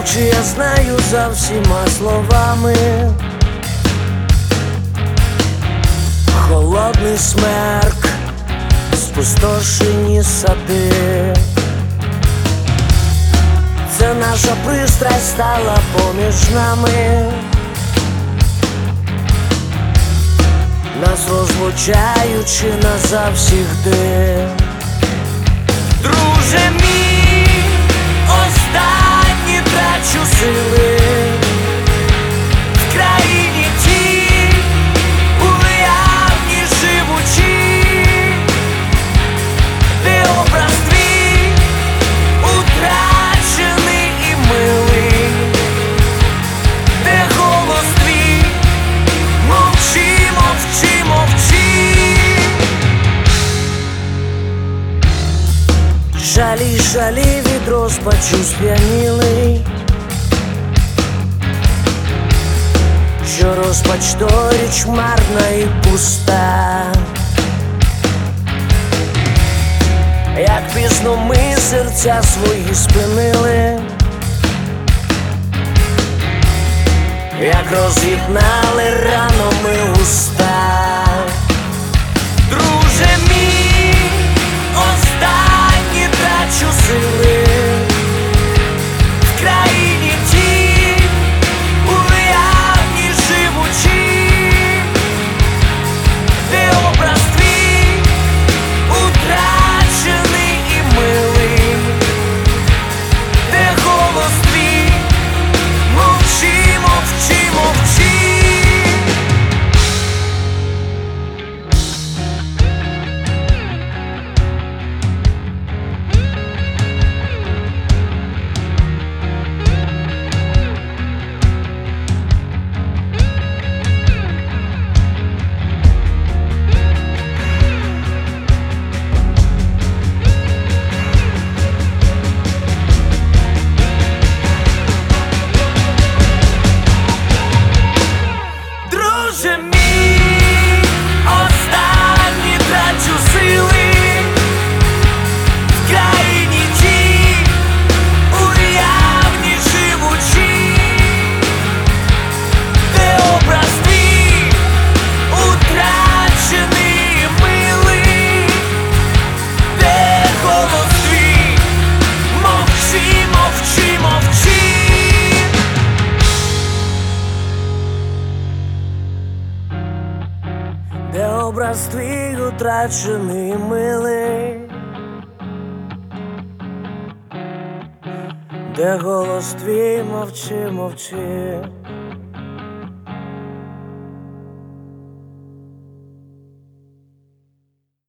Чи я знаю за всіма словами? Холодний смерк, спустошені сади. Це наша пристрасть стала поміж нами, нас розлучаючи назавсігди. Друже мій, останні трачу сили в країні тій, уявні живучи, де образ твій утрачений і милий, де голос твій мовчи, мовчи, мовчи. Жалі, жалі від розпачу сп'янілий, що розпач то річ марна і пуста. Як пізно ми серця свої спинили, як роз'єднали рано ми уста. Друже мій, останні трачу сили в країні тій, уявні живучи, де образ твій утрачений і милий, де голос твій мовчи, мовчи, мовчи. Друже мій, останні трачу сили в країні тій, уявні живучи, де образ твій утрачений і милий, де голос твій мовчи, мовчи, мовчи. Де образ твій утрачений, милий, де голос твій мовчи, мовчи.